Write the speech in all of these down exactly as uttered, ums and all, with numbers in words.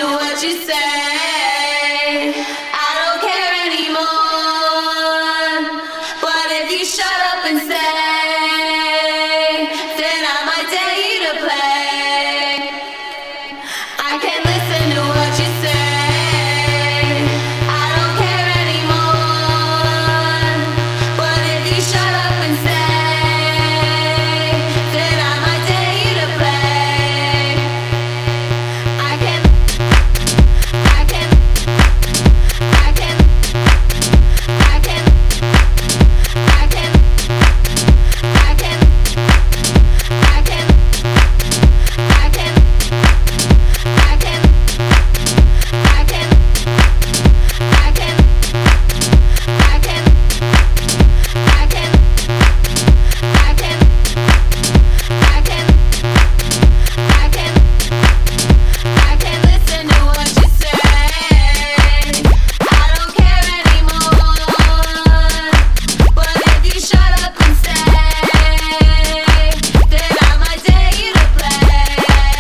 to what you say. I don't care anymore. But if you shut up and stay, then I might dare you to play. I can't listen to what you say. I don't care anymore. But if you shut up and stay, then I might dare you to play. I can, I can, I can, I can, I can, I can, I can, I can, I can, I can, I can, I can, I can, I can, I can, I can, I can listen to what you say. I don't care anymore. But if you shut up and stay, then I might dare you to play.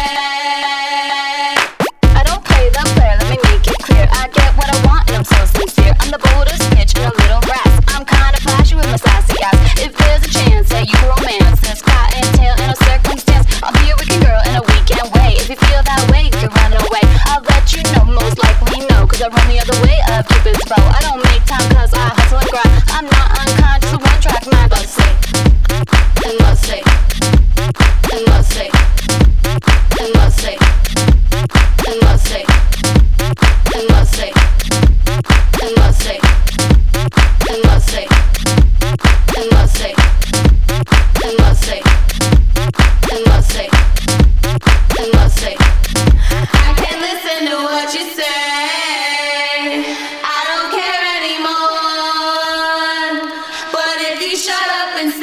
I don't play the player, let me make it clear. I get what I want and I'm so sincere. I'm the boldest snitch in a little grass. I'm kinda flashy with my sassy ass. If there's a chance that you romance this cotton tail in a circumstance, I'll be your weekend girl in a weekend way. If you feel that way, you can run away. I'll let you know, most likely no, cause I run the other way up Cupid's bow. I don't make time cause I hustle and grind. I'm not unconscious, a one track mind. But say, and must say, and must say, and must say, and must say, and must say, and must say, and must say, and must say, and must say, and must say, and must say. I can't listen to what you say. I don't care anymore. But if you shut up and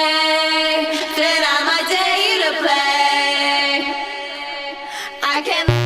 stay, then I might dare you to play. I can